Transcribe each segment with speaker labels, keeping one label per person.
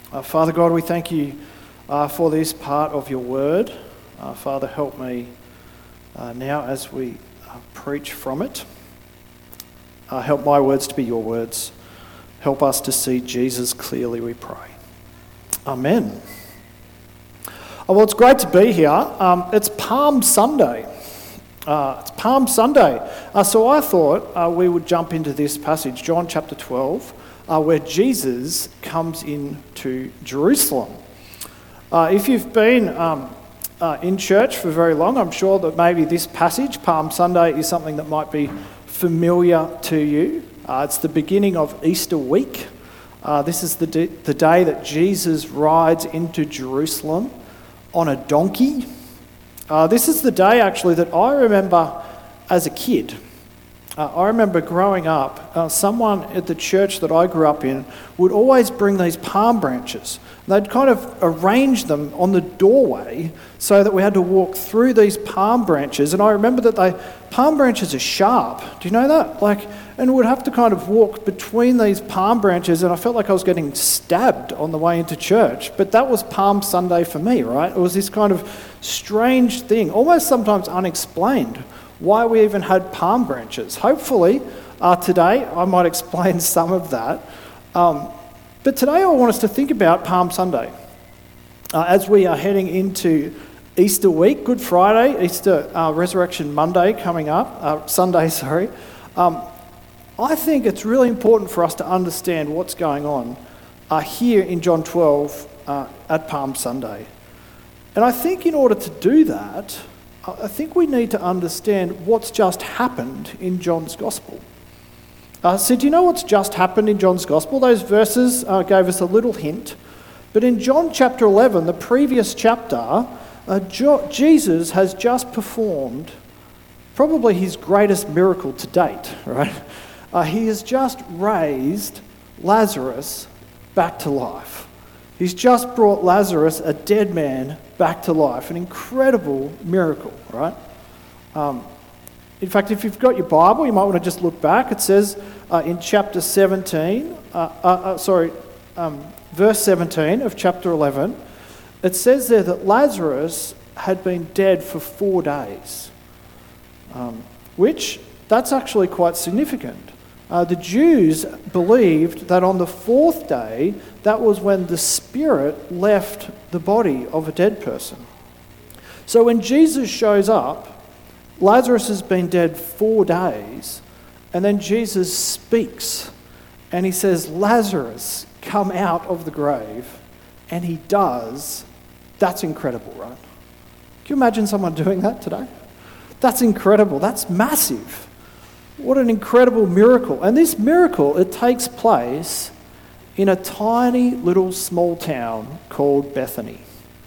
Speaker 1: Father God, we thank you for this part of your word. Father, help me now as we preach from it. Help my words to be your words. Help us to see Jesus clearly, we pray. Amen. Well, it's great to be here. It's Palm Sunday. So I thought we would jump into this passage, John chapter 12, where Jesus comes into Jerusalem. If you've been in church for very long, I'm sure that maybe this passage, Palm Sunday, is something that might be familiar to you. It's the beginning of Easter week. This is the day that Jesus rides into Jerusalem on a donkey. This is the day, actually, that I remember as a kid. I remember growing up, someone at the church that I grew up in would always bring these palm branches. They'd kind of arrange them on the doorway so that we had to walk through these palm branches. And I remember that palm branches are sharp. Do you know that? And we'd have to kind of walk between these palm branches, and I felt like I was getting stabbed on the way into church. But that was Palm Sunday for me, right? It was this kind of strange thing, almost sometimes unexplained, why we even had palm branches. Hopefully, today I might explain some of that. But today I want us to think about Palm Sunday. As we are heading into Easter week, Good Friday, Easter Resurrection Monday coming up, Sunday. I think it's really important for us to understand what's going on here in John 12 at Palm Sunday. And I think in order to do that, I think we need to understand what's just happened in John's Gospel. So do you know what's just happened in John's Gospel? Those verses gave us a little hint. But in John chapter 11, the previous chapter, Jesus has just performed probably his greatest miracle to date, right? He has just raised Lazarus back to life. He's just brought Lazarus, a dead man, back to life. An incredible miracle, right? In fact, if you've got your Bible, you might want to just look back. It says in chapter 17, verse 17 of chapter 11, it says there that Lazarus had been dead for 4 days, which that's actually quite significant. The Jews believed that on the 4th day, that was when the spirit left the body of a dead person. So when Jesus shows up, Lazarus has been dead 4 days, and then Jesus speaks, and he says, "Lazarus, come out of the grave," and he does. That's incredible, right? Can you imagine someone doing that today? That's incredible. That's massive. What an incredible miracle. And this miracle, it takes place in a tiny little small town called Bethany.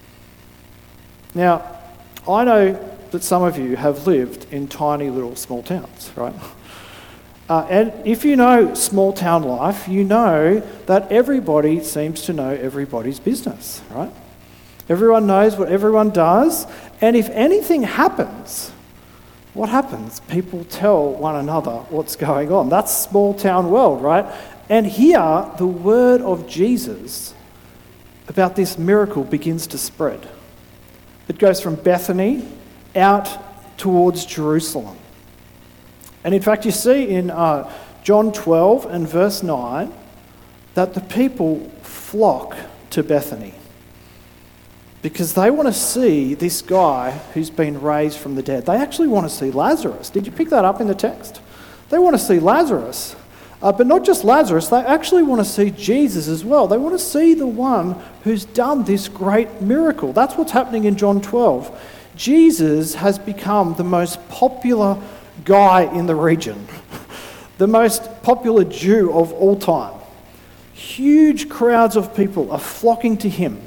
Speaker 1: Now, I know that some of you have lived in tiny little small towns, right? And if you know small town life, you know that everybody seems to know everybody's business, right? Everyone knows what everyone does, and if anything happens, what happens? People tell one another what's going on. That's small town world, right? And here, the word of Jesus about this miracle begins to spread. It goes from Bethany out towards Jerusalem. And in fact, you see in John 12 and verse 9 that the people flock to Bethany because they want to see this guy who's been raised from the dead. They actually want to see Lazarus. Did you pick that up in the text? They want to see Lazarus. But not just Lazarus, they actually want to see Jesus as well. They want to see the one who's done this great miracle. That's what's happening in John 12. Jesus has become the most popular guy in the region, the most popular Jew of all time. Huge crowds of people are flocking to him.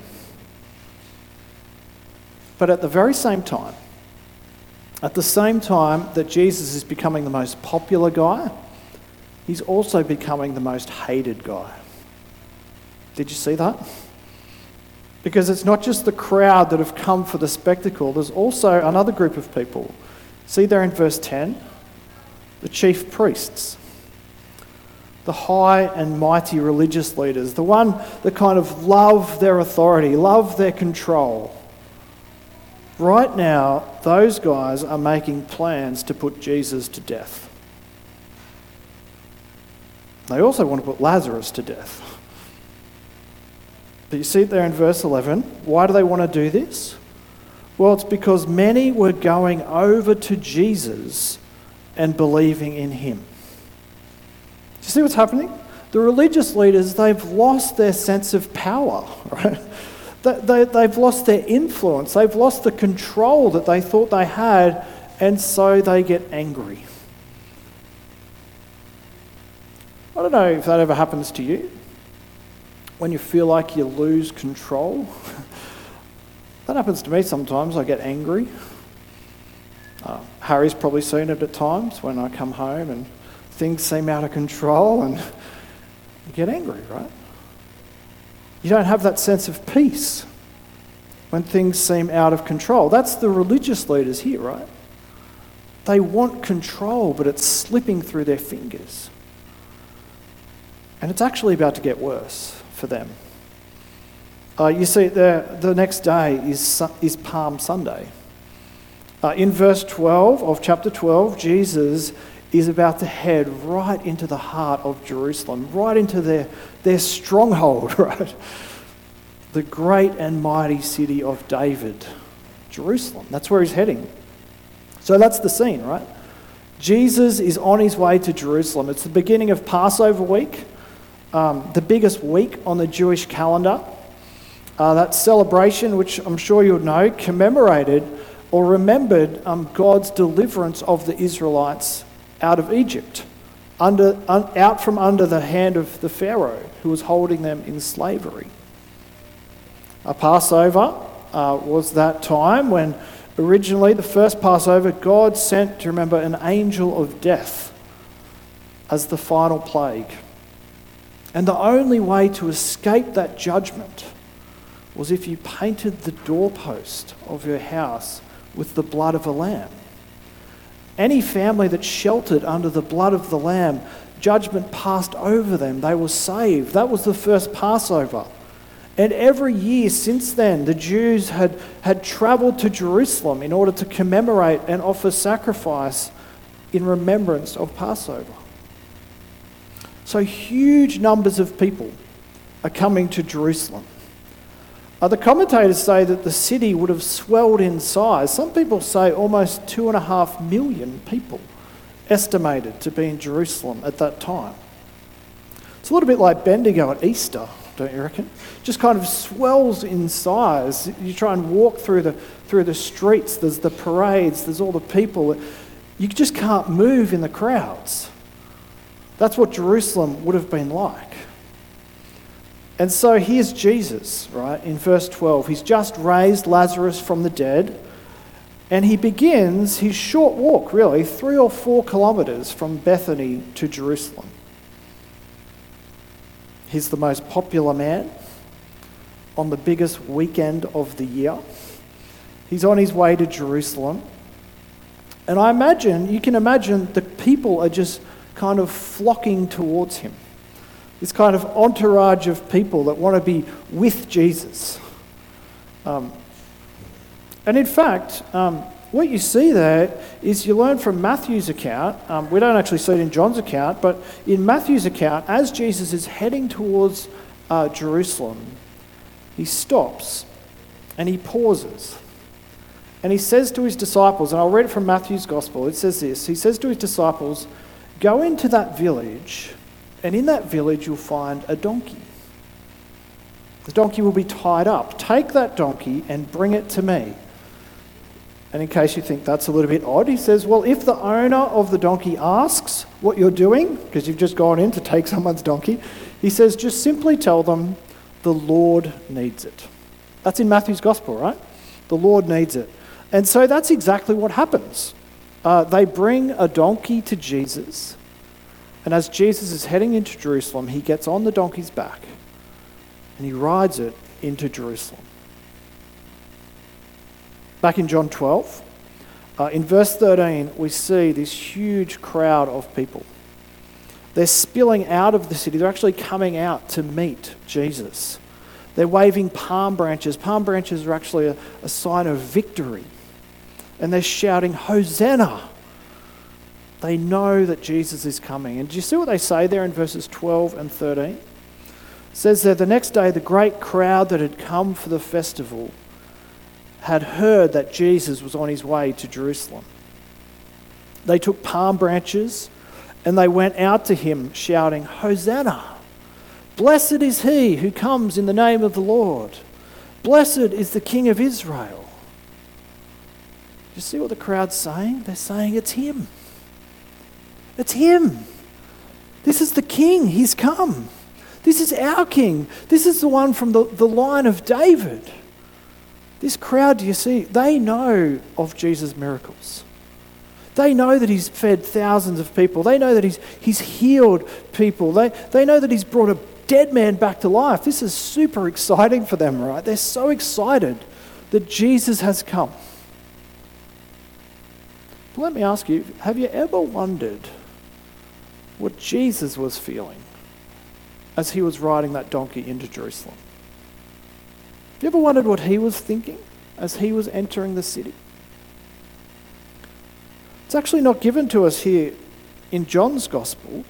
Speaker 1: But at the very same time, that Jesus is becoming the most popular guy, he's also becoming the most hated guy. Did you see that? Because it's not just the crowd that have come for the spectacle, there's also another group of people. See there in verse 10, the chief priests. the high and mighty religious leaders, the one that kind of love their authority, love their control. Right now, those guys are making plans to put Jesus to death. They also want to put Lazarus to death. But you see it there in verse 11. Why do they want to do this? Well, it's because many were going over to Jesus and believing in him. Do you see what's happening? The religious leaders, they've lost their sense of power, right? They've lost their influence. They've lost the control that they thought they had, and so they get angry. I don't know if that ever happens to you, when you feel like you lose control. That happens to me sometimes. I get angry. Harry's probably seen it at times when I come home and things seem out of control and you get angry, right? You don't have that sense of peace when things seem out of control. That's the religious leaders here, right? They want control, but it's slipping through their fingers. And it's actually about to get worse for them. You see, the next day is Palm Sunday. In verse 12 of chapter 12, Jesus is about to head right into the heart of Jerusalem, right into their stronghold, right? The great and mighty city of David, Jerusalem. That's where he's heading. So that's the scene, right? Jesus is on his way to Jerusalem. It's the beginning of Passover week, the biggest week on the Jewish calendar. That celebration, which I'm sure you'll know, commemorated or remembered God's deliverance of the Israelites out of Egypt, out from under the hand of the Pharaoh who was holding them in slavery. Passover was that time when originally, the first Passover, God sent, do you remember, an angel of death as the final plague. And the only way to escape that judgment was if you painted the doorpost of your house with the blood of a lamb. Any family that sheltered under the blood of the lamb, judgment passed over them. They were saved. That was the first Passover. And every year since then, the Jews had travelled to Jerusalem in order to commemorate and offer sacrifice in remembrance of Passover. So huge numbers of people are coming to Jerusalem. The commentators say that the city would have swelled in size. Some people say almost 2.5 million people estimated to be in Jerusalem at that time. It's a little bit like Bendigo at Easter, don't you reckon? Just kind of swells in size. You try and walk through the streets, there's the parades, there's all the people. You just can't move in the crowds. That's what Jerusalem would have been like. And so here's Jesus, right, in verse 12. He's just raised Lazarus from the dead, and he begins his short walk, really, 3 or 4 kilometres from Bethany to Jerusalem. He's the most popular man on the biggest weekend of the year. He's on his way to Jerusalem. And you can imagine the people are just kind of flocking towards him. This kind of entourage of people that want to be with Jesus. And in fact, what you see there is you learn from Matthew's account. We don't actually see it in John's account, but in Matthew's account, as Jesus is heading towards Jerusalem, he stops and he pauses. And he says to his disciples, and I'll read it from Matthew's Gospel, it says this, he says to his disciples, "Go into that village, and in that village you'll find a donkey. The donkey will be tied up. Take that donkey and bring it to me." And in case you think that's a little bit odd, he says, well, if the owner of the donkey asks what you're doing, because you've just gone in to take someone's donkey, he says, just simply tell them the Lord needs it. That's in Matthew's Gospel, right? The Lord needs it. And so that's exactly what happens. They bring a donkey to Jesus. And as Jesus is heading into Jerusalem, he gets on the donkey's back and he rides it into Jerusalem. Back in John 12, in verse 13, we see this huge crowd of people. They're spilling out of the city. They're actually coming out to meet Jesus. They're waving palm branches. Palm branches are actually a sign of victory. And they're shouting, "Hosanna!" They know that Jesus is coming. And do you see what they say there in verses 12 and 13? It says that the next day, the great crowd that had come for the festival had heard that Jesus was on his way to Jerusalem. They took palm branches and they went out to him shouting, "Hosanna! Blessed is he who comes in the name of the Lord. Blessed is the King of Israel." Do you see what the crowd's saying? They're saying it's him. It's him. This is the King. He's come. This is our King. This is the one from the line of David. This crowd, do you see, they know of Jesus' miracles. They know that he's fed thousands of people. They know that he's healed people. They know that he's brought a dead man back to life. This is super exciting for them, right? They're so excited that Jesus has come. But let me ask you, have you ever wondered what Jesus was feeling as he was riding that donkey into Jerusalem? Have you ever wondered what he was thinking as he was entering the city? It's actually not given to us here in John's Gospel,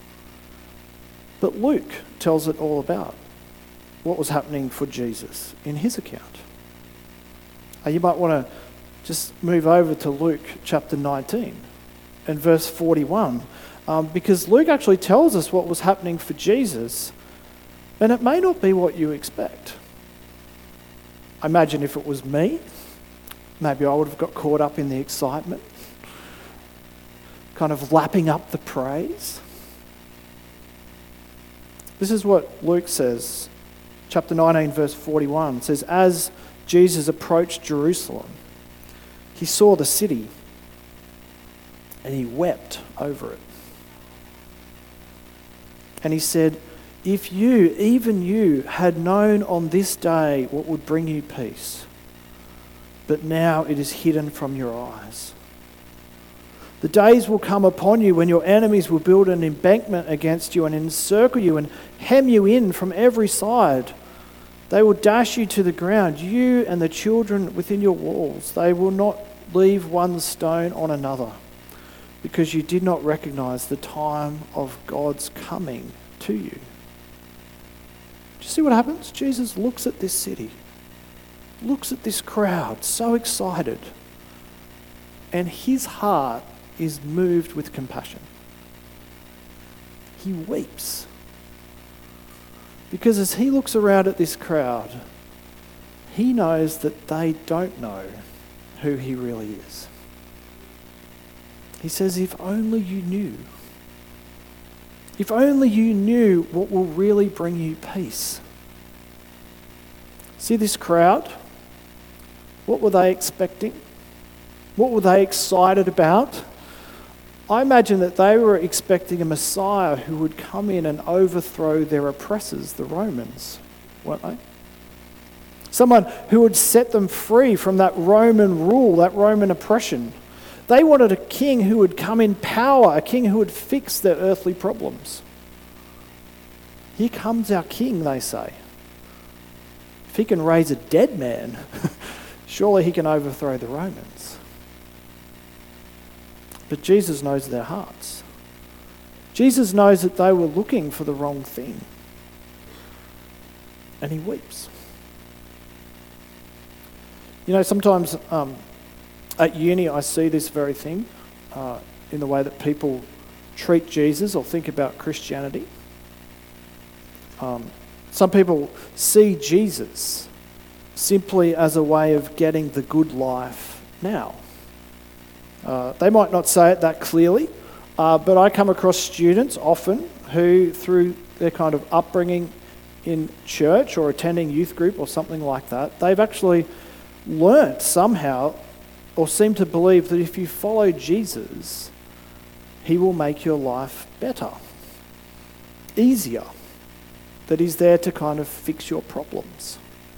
Speaker 1: but Luke tells it all about what was happening for Jesus in his account. You might want to just move over to Luke chapter 19 and verse 41, because Luke actually tells us what was happening for Jesus, and it may not be what you expect. I imagine if it was me, maybe I would have got caught up in the excitement, kind of lapping up the praise. This is what Luke says, chapter 19, verse 41. It says, "As Jesus approached Jerusalem, he saw the city and he wept over it. And he said, 'If you, even you, had known on this day what would bring you peace, but now it is hidden from your eyes. The days will come upon you when your enemies will build an embankment against you and encircle you and hem you in from every side. They will dash you to the ground, you and the children within your walls. They will not leave one stone on another, because you did not recognize the time of God's coming to you.'" Do you see what happens? Jesus looks at this city, looks at this crowd, so excited, and his heart is moved with compassion. He weeps. Because as he looks around at this crowd, he knows that they don't know who he really is. He says, "If only you knew. If only you knew what will really bring you peace." See this crowd? What were they expecting? What were they excited about? I imagine that they were expecting a Messiah who would come in and overthrow their oppressors, the Romans, weren't they? Someone who would set them free from that Roman rule, that Roman oppression. They wanted a king who would come in power, a king who would fix their earthly problems. Here comes our king, they say. If he can raise a dead man, surely he can overthrow the Romans. But Jesus knows their hearts. Jesus knows that they were looking for the wrong thing. And he weeps. You know, sometimes at uni I see this very thing in the way that people treat Jesus or think about Christianity. Some people see Jesus simply as a way of getting the good life now. They might not say it that clearly, but I come across students often who, through their kind of upbringing in church or attending youth group or something like that, they've actually learnt somehow or seem to believe that if you follow Jesus, he will make your life better, easier, that he's there to kind of fix your problems.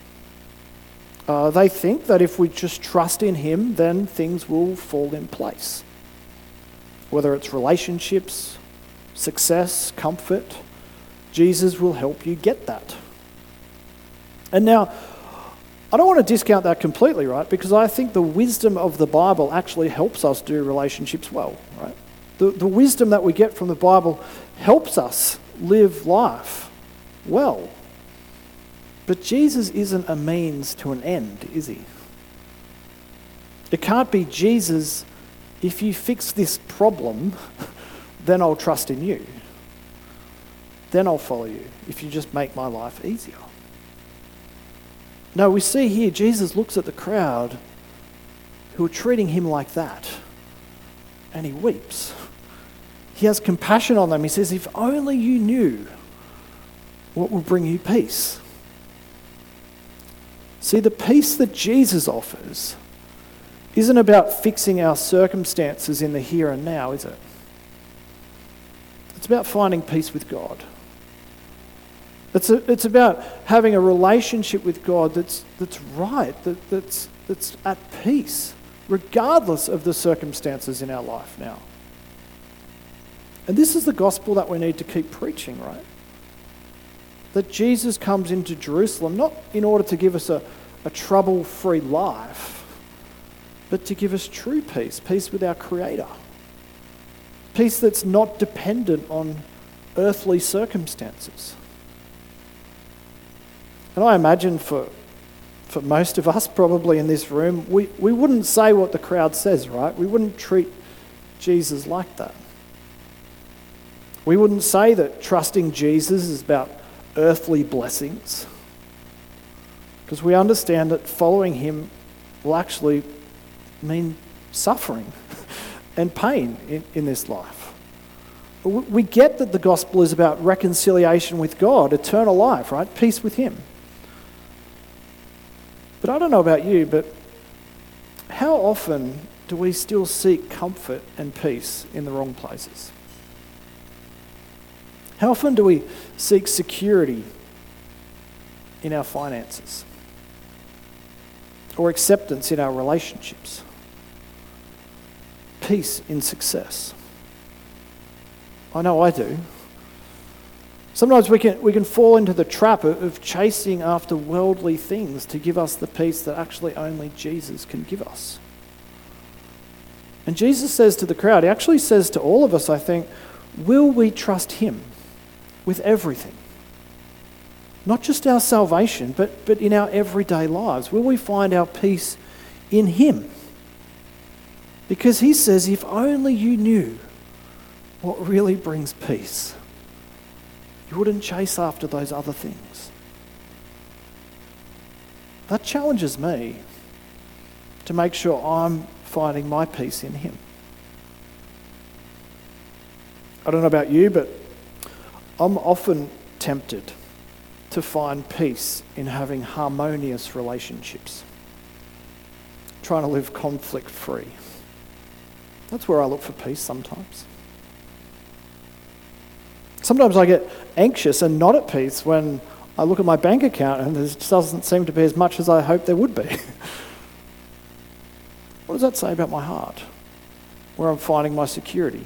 Speaker 1: They think that if we just trust in him, then things will fall in place. Whether it's relationships, success, comfort, Jesus will help you get that. And now, I don't want to discount that completely, right? Because I think the wisdom of the Bible actually helps us do relationships well, right? The wisdom that we get from the Bible helps us live life well. But Jesus isn't a means to an end, is he? It can't be Jesus, if you fix this problem, then I'll trust in you. Then I'll follow you, if you just make my life easier. No, we see here Jesus looks at the crowd who are treating him like that, and he weeps. He has compassion on them. He says, if only you knew what will bring you peace. See, the peace that Jesus offers isn't about fixing our circumstances in the here and now, is it? It's about finding peace with God. It's about having a relationship with God that's right, that's at peace, regardless of the circumstances in our life now. And this is the gospel that we need to keep preaching, right? That Jesus comes into Jerusalem not in order to give us a trouble-free life, but to give us true peace, peace with our Creator. Peace that's not dependent on earthly circumstances. And I imagine for most of us probably in this room, we wouldn't say what the crowd says, right? We wouldn't treat Jesus like that. We wouldn't say that trusting Jesus is about earthly blessings, because we understand that following him will actually mean suffering and pain in this life. We get that the gospel is about reconciliation with God, eternal life, right? Peace with him. But I don't know about you, but how often do we still seek comfort and peace in the wrong places? How often do we seek security in our finances? Or acceptance in our relationships? Peace in success? I know I do. Sometimes we can fall into the trap of chasing after worldly things to give us the peace that actually only Jesus can give us. And Jesus says to the crowd, he actually says to all of us, I think, will we trust him with everything? Not just our salvation, but in our everyday lives. Will we find our peace in him? Because he says, if only you knew what really brings peace, you wouldn't chase after those other things. That challenges me to make sure I'm finding my peace in him. I don't know about you, but I'm often tempted to find peace in having harmonious relationships, trying to live conflict-free. That's where I look for peace sometimes. Sometimes I get anxious and not at peace when I look at my bank account and there doesn't seem to be as much as I hoped there would be. What does that say about my heart, where I'm finding my security?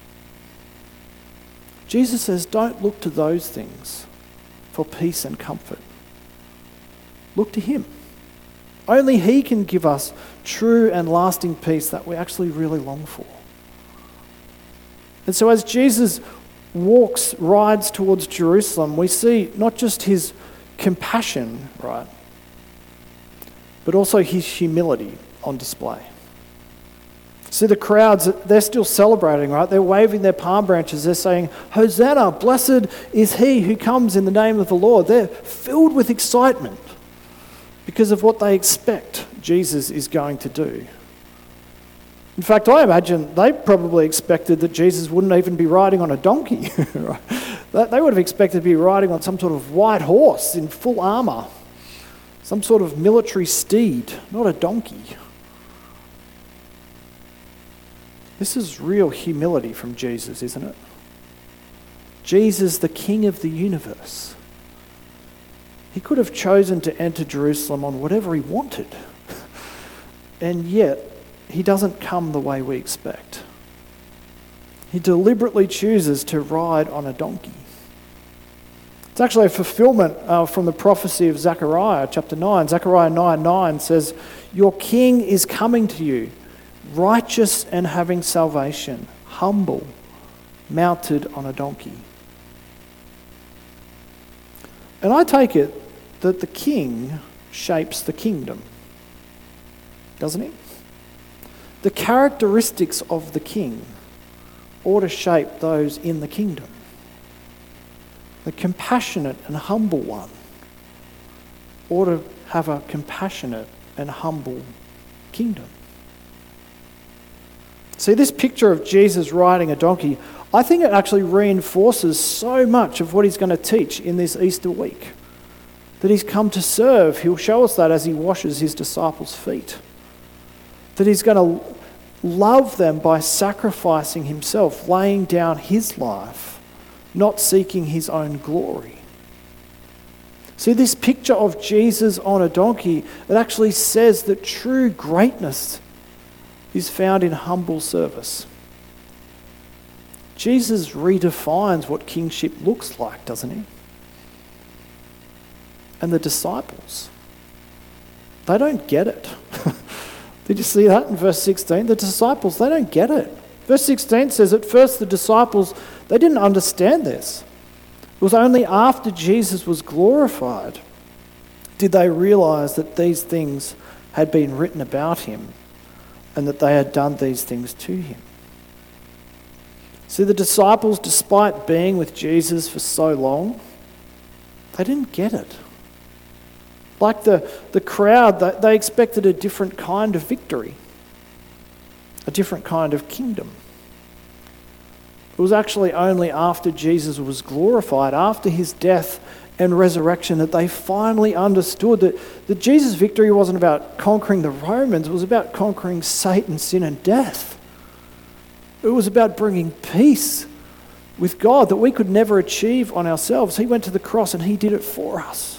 Speaker 1: Jesus says, don't look to those things for peace and comfort. Look to him. Only he can give us true and lasting peace that we actually really long for. And so as Jesus rides towards Jerusalem, we see not just his compassion, right, but also his humility on display. See, the crowds, they're still celebrating, right? They're waving their palm branches. They're saying, Hosanna, blessed is he who comes in the name of the Lord. They're filled with excitement because of what they expect Jesus is going to do. In fact, I imagine they probably expected that Jesus wouldn't even be riding on a donkey. Right? They would have expected to be riding on some sort of white horse in full armour, some sort of military steed, not a donkey. This is real humility from Jesus, isn't it? Jesus, the King of the universe. He could have chosen to enter Jerusalem on whatever he wanted. And yet, he doesn't come the way we expect. He deliberately chooses to ride on a donkey. It's actually a fulfillment from the prophecy of Zechariah chapter 9. Zechariah 9:9 says, "Your king is coming to you, righteous and having salvation, humble, mounted on a donkey." And I take it that the king shapes the kingdom, doesn't he? The characteristics of the king ought to shape those in the kingdom. The compassionate and humble one ought to have a compassionate and humble kingdom. See, this picture of Jesus riding a donkey, I think it actually reinforces so much of what he's going to teach in this Easter week. That he's come to serve. He'll show us that as he washes his disciples' feet. That he's going to love them by sacrificing himself, laying down his life, not seeking his own glory. See, this picture of Jesus on a donkey, it actually says that true greatness is found in humble service. Jesus redefines what kingship looks like, doesn't he? And the disciples, they don't get it. Did you see that in verse 16? The disciples, they don't get it. Verse 16 says, at first the disciples, they didn't understand this. It was only after Jesus was glorified did they realise that these things had been written about him and that they had done these things to him. See, the disciples, despite being with Jesus for so long, they didn't get it. Like the crowd, they expected a different kind of victory, a different kind of kingdom. It was actually only after Jesus was glorified, after his death and resurrection, that they finally understood that Jesus' victory wasn't about conquering the Romans, it was about conquering Satan, sin and death. It was about bringing peace with God that we could never achieve on ourselves. He went to the cross and he did it for us.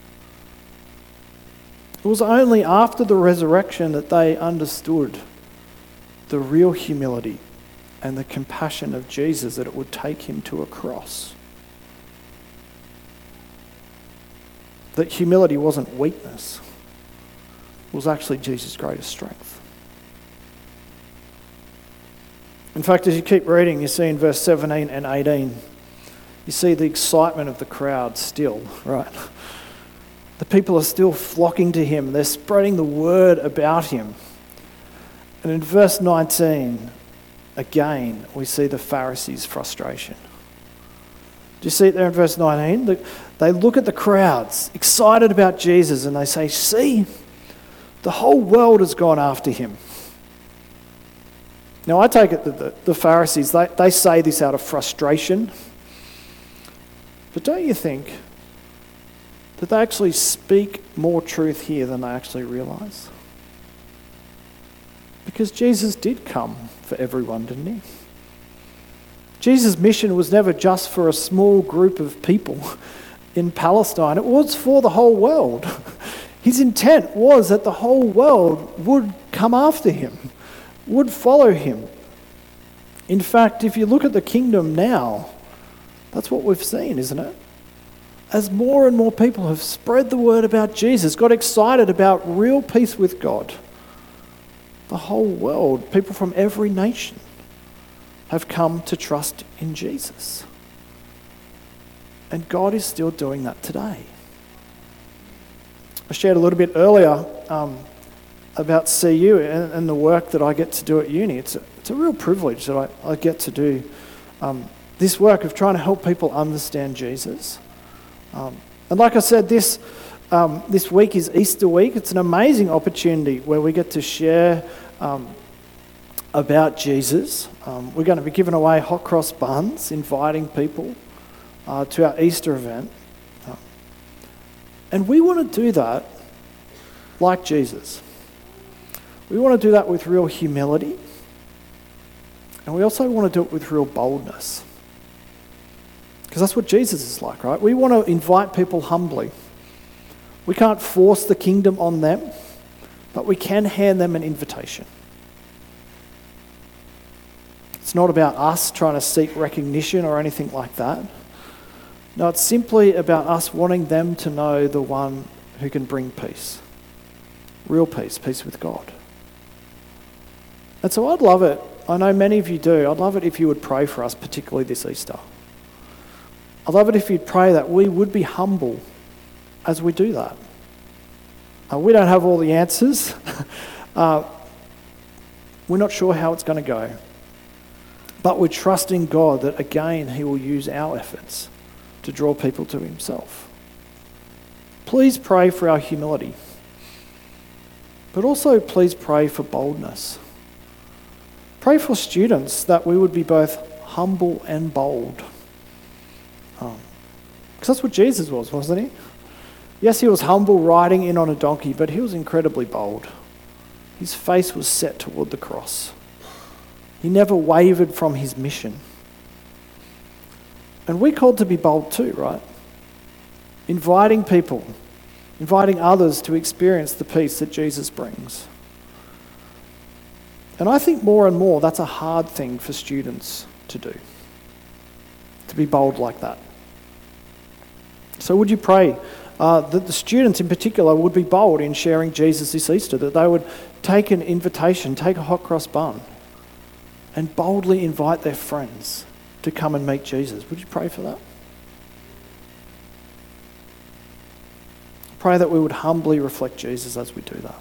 Speaker 1: It was only after the resurrection that they understood the real humility and the compassion of Jesus, that it would take him to a cross. That humility wasn't weakness, it was actually Jesus' greatest strength. In fact, as you keep reading, you see in verse 17 and 18, you see the excitement of the crowd still, right? The people are still flocking to him. They're spreading the word about him. And in verse 19, again, we see the Pharisees' frustration. Do you see it there in verse 19? They look at the crowds, excited about Jesus, and they say, "See, the whole world has gone after him." Now, I take it that the Pharisees, they say this out of frustration. But don't you think that they actually speak more truth here than they actually realise? Because Jesus did come for everyone, didn't he? Jesus' mission was never just for a small group of people in Palestine. It was for the whole world. His intent was that the whole world would come after him, would follow him. In fact, if you look at the kingdom now, that's what we've seen, isn't it? As more and more people have spread the word about Jesus, got excited about real peace with God, the whole world, people from every nation, have come to trust in Jesus. And God is still doing that today. I shared a little bit earlier about CU and the work that I get to do at uni. It's a real privilege that I get to do this work of trying to help people understand Jesus. And like I said, this week is Easter week. It's an amazing opportunity where we get to share about Jesus. We're going to be giving away hot cross buns, inviting people to our Easter event. And we want to do that like Jesus. We want to do that with real humility. And we also want to do it with real boldness. Because that's what Jesus is like, right? We want to invite people humbly. We can't force the kingdom on them, but we can hand them an invitation. It's not about us trying to seek recognition or anything like that. No, it's simply about us wanting them to know the one who can bring peace. Real peace, peace with God. And so I'd love it, I know many of you do, I'd love it if you would pray for us, particularly this Easter. I'd love it if you'd pray that we would be humble as we do that. We don't have all the answers. We're not sure how it's going to go. But we're trusting God that, again, he will use our efforts to draw people to himself. Please pray for our humility. But also please pray for boldness. Pray for students that we would be both humble and bold. Because that's what Jesus was, wasn't he? Yes, he was humble riding in on a donkey, but he was incredibly bold. His face was set toward the cross. He never wavered from his mission. And we're called to be bold too, right? Inviting people, inviting others to experience the peace that Jesus brings. And I think more and more that's a hard thing for students to do, to be bold like that. So would you pray that the students in particular would be bold in sharing Jesus this Easter, that they would take an invitation, take a hot cross bun, and boldly invite their friends to come and meet Jesus. Would you pray for that? Pray that we would humbly reflect Jesus as we do that.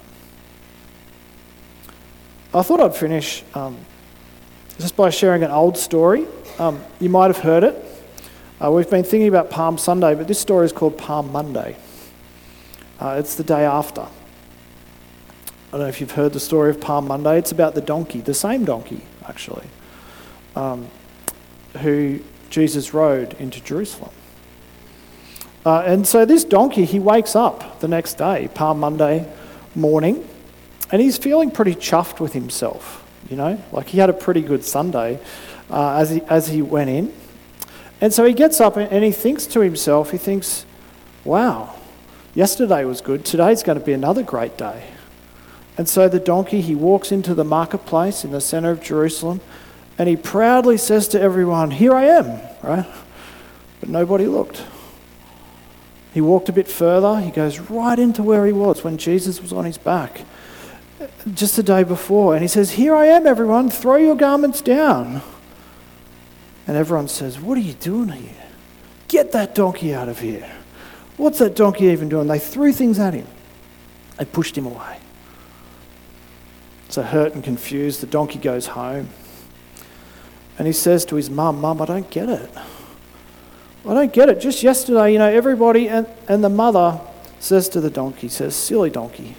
Speaker 1: I thought I'd finish just by sharing an old story. You might have heard it. We've been thinking about Palm Sunday, but this story is called Palm Monday. It's the day after. I don't know if you've heard the story of Palm Monday. It's about the donkey, the same donkey, actually, who Jesus rode into Jerusalem. And so this donkey, he wakes up the next day, Palm Monday morning, and he's feeling pretty chuffed with himself, you know, like he had a pretty good Sunday as he went in. And so he gets up and he thinks to himself, he thinks, wow, yesterday was good, today's going to be another great day. And so the donkey, he walks into the marketplace in the centre of Jerusalem and he proudly says to everyone, here I am, right? But nobody looked. He walked a bit further, he goes right into where he was when Jesus was on his back, just the day before. And he says, here I am, everyone, throw your garments down. And everyone says, what are you doing here? Get that donkey out of here. What's that donkey even doing? They threw things at him. They pushed him away. So hurt and confused, the donkey goes home. And he says to his mum, I don't get it. I don't get it. Just yesterday, you know, everybody and the mother says to the donkey, says, silly donkey.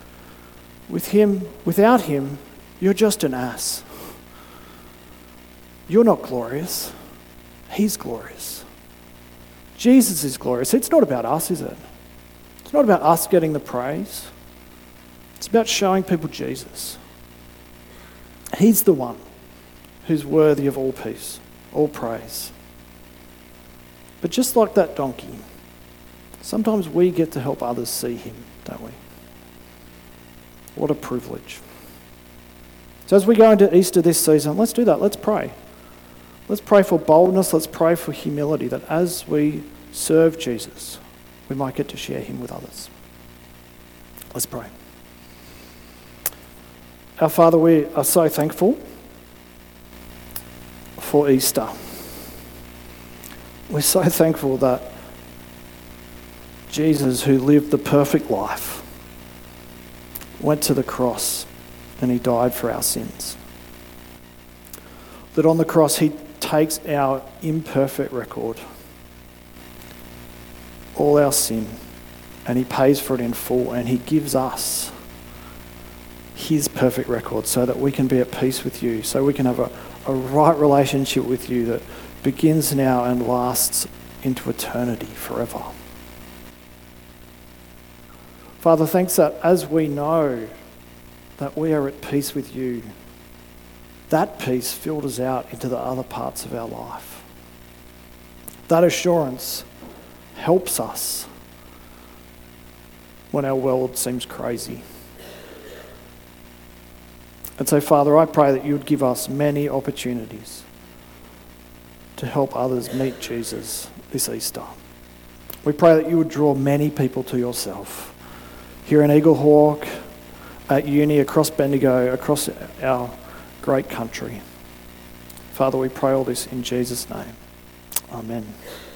Speaker 1: Without him, you're just an ass. You're not glorious. He's glorious. Jesus is glorious. It's not about us, is it? It's not about us getting the praise. It's about showing people Jesus. He's the one who's worthy of all peace, all praise. But just like that donkey, sometimes we get to help others see him, don't we? What a privilege. So as we go into Easter this season, let's do that. Let's pray. Let's pray for boldness. Let's pray for humility, that as we serve Jesus, we might get to share him with others. Let's pray. Our Father, we are so thankful for Easter. We're so thankful that Jesus, who lived the perfect life, went to the cross and he died for our sins. That on the cross he takes our imperfect record, all our sin, and he pays for it in full, and he gives us his perfect record so that we can be at peace with you, so we can have a right relationship with you that begins now and lasts into eternity forever. Father, thanks that as we know that we are at peace with you, that peace filters out into the other parts of our life. That assurance helps us when our world seems crazy. And so, Father, I pray that you would give us many opportunities to help others meet Jesus this Easter. We pray that you would draw many people to yourself here in Eaglehawk, at uni, across Bendigo, across our great country. Father, we pray all this in Jesus' name. Amen.